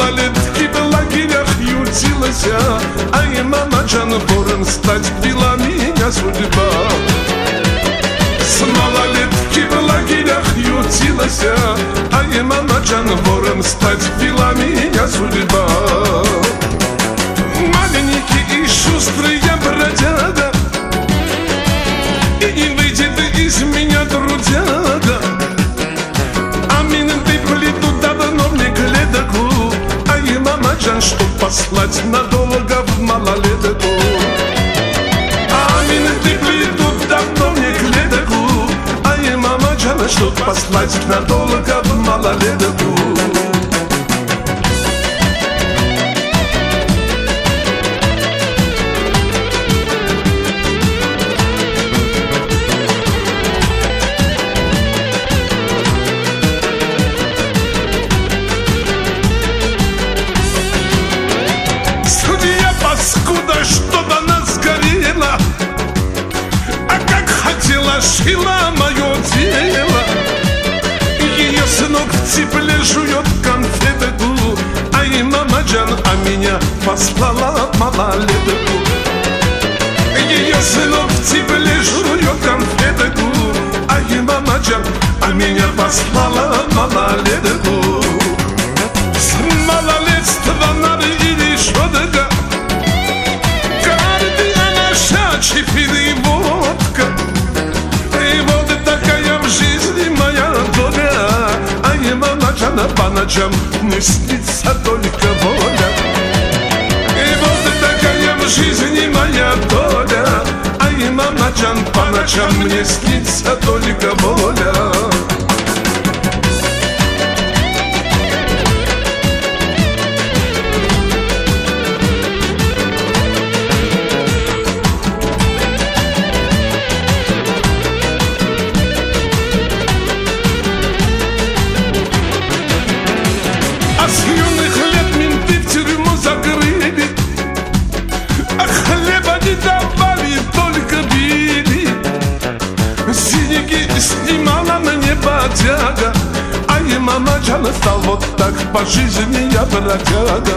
малолетки в лагерях ютилась, ай, мама Джан, вором стать вела меня судьба. С малолетки в лагерях ютилась, ай, мама Джан, вором стать вела меня судьба. Маленький и шустрый я бродяга, и не выйдет из меня трудяга. Амин, ты плиту давно мне гледаку, ай, мама Джан, чтоб послать надолго в малолетку. Амин, ты плиту давно мне гледаку, ай, мама Джан, чтоб послать надолго в малолетку. Что-то нас горело, а как хотела, шила мое дело. Ее сынок в тепле жует конфетку, ай, мама Джан, а меня послала малолетку. Ее сынок в тепле жует конфетку, ай, мама Джан, а меня послала малолетку. С малолетства надо или шодога, чипины водка, и вот такая в жизни моя доля. Ай, мама Джан, по ночам мне снится только воля. И вот такая в жизни моя доля. Ай, мама Джан, по ночам мне снится только воля. Снимала мне бодяга, ай, мама Джан, стал вот так по жизни я бродяга.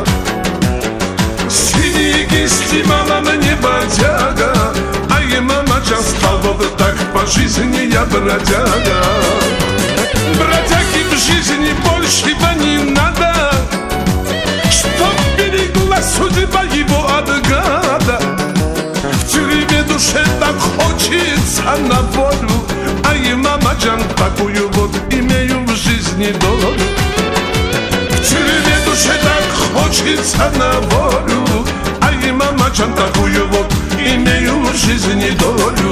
Синяки снимала мне бодяга, ай, мама Джан, стал вот так по жизни я бродяга. Бродяги в жизни больше не надо, чтоб берегла судьба его от гада. В тюрьме душе так хочется на волю, ай, мама Джан, такую вот имею в жизни долю. В тюрьме душе так хочется на волю, ай, мама Джан, такую вот имею в жизни долю.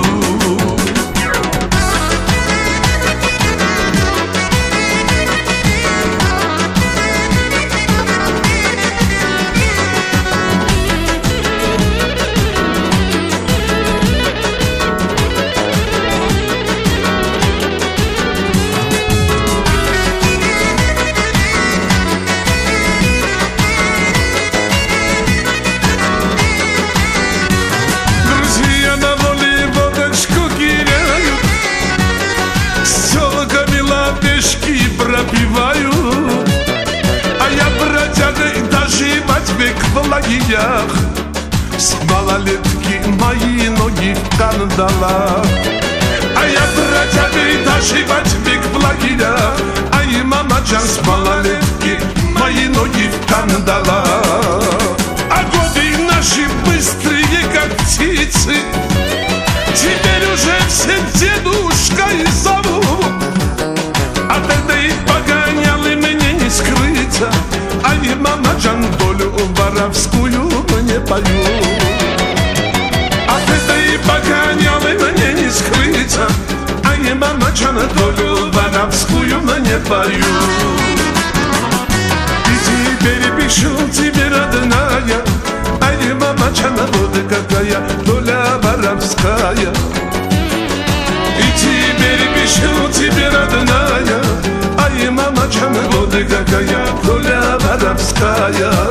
Пропиваю, а я бродяга и доживать век в лагерях. С малолетки мои ноги в кандалах. А я бродяга и доживать век в лагерях. Ай, мама Джан, с малолетки мои ноги в кандалах. А годы наши быстрые, как птицы, теперь уже все дедушкой зовут. От этой погонялы мне не скрыться, ай, мама Джан, долю воровскую мне поют. От этой погонялы мне не скрыться, ай, мама Джан, долю воровскую мне поют. И теперь пишу тебе, родная, ай, мама Джан, вот какая доля воровская. И теперь пишу тебе, родная, ай, мама Джан, вот какая доля воровская.